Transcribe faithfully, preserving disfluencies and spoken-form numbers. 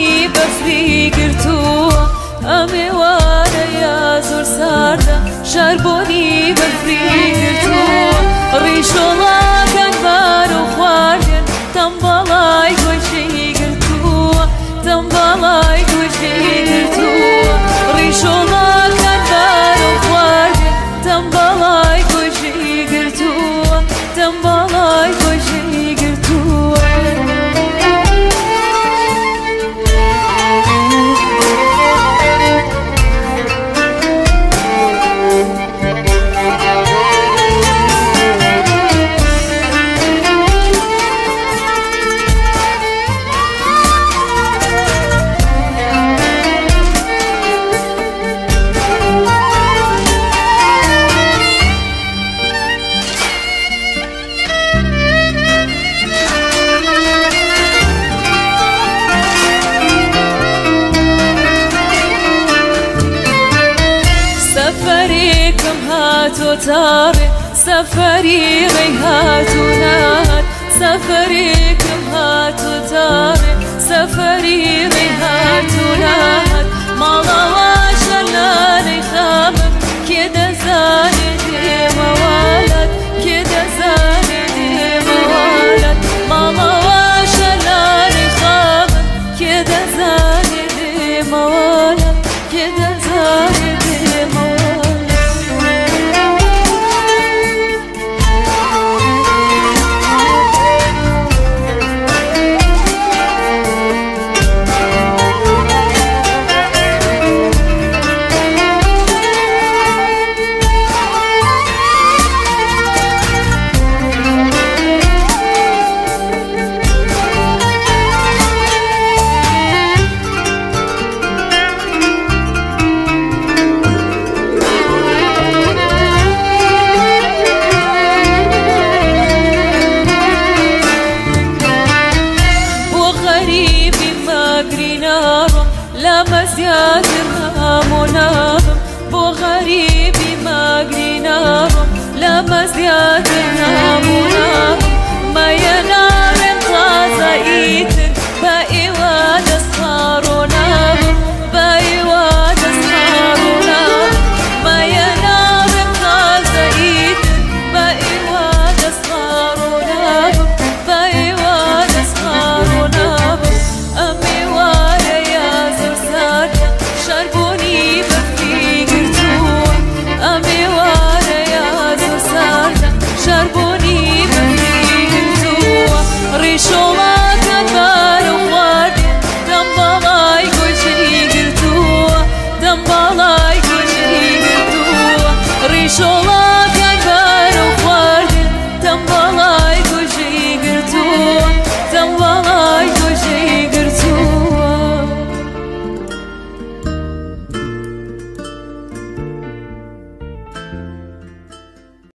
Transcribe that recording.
شربونی بفری گرتو امی واره یا زور سارده شربونی بفری گرتو ریشولا کنبارو خواردن تنبالای گوشی گرتو تنبالای گوشی گرتو ریشولا کنبارو خواردن تنبالای گوشی گرتو تنبالای گوشی گرتو سفری کم هاتو تاره سفری غی هاتو نهات سفری کم هاتو تاره سفری غی هاتو نهات مالا واشلانی خامم كده زاندي موالد كده زاندي موالد مالا واشلانی خامم كده زاندي موالد كده زاندي موالد لا مزياد الهامنا بو غريبي ما قرينا لا مزياد الهامنا ما ينام طازة ايتر باقي وادا